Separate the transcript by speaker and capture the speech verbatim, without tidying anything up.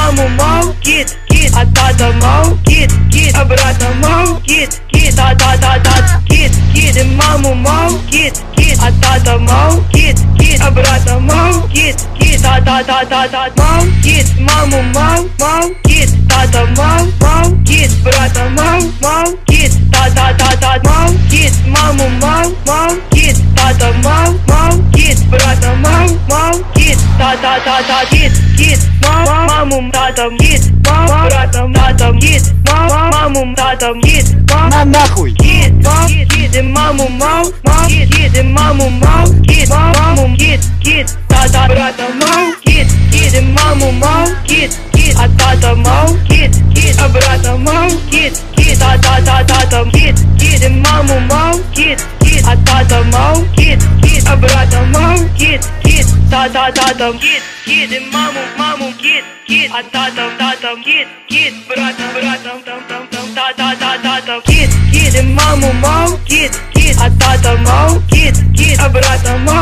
Speaker 1: маму, мол, кит, кит, а тата, мол, кит, кит, обратно, мол, кит, кит, та та та та кит, кит, и маму, мол, кит, кит, а тата, мол, кит, кит, обратно, мол, кит, кит, та та та та та мол, кит, маму, мол, мол, кит, тата, мол, мол, кит, брата, мол, мол, кит, та та та та мол, кит, маму, мол, мол, кит, тата, мол, мол, кит, брата, мол, мол, кит, та та та та кит, кит, мол, маму, тата, кит, мол, брата, тата, кит, мол, маму, тата, кит, мол,
Speaker 2: На нахуй!
Speaker 1: кит, мол, кит, и маму, мол, мол, кит, и маму, мол, кит, маму, кит, кит, тата, брата, мол, кит, кит, и маму, мол, кит, кит, а тата, мол, кит, кит, а брата, мол, кит, кит, та та та та та кит, кит, и маму, мол, кит, кит, а тата, мол, кит, кит, а брата, мол, кит, кит, та та та та кит, кит, и маму, маму, кит, кит, а тата, тата, кит, кит, брата, брата, там там там та та та та та кит, кит, и маму, мол, кит, кит, а тата, мол, кит, кит, а брата, мол.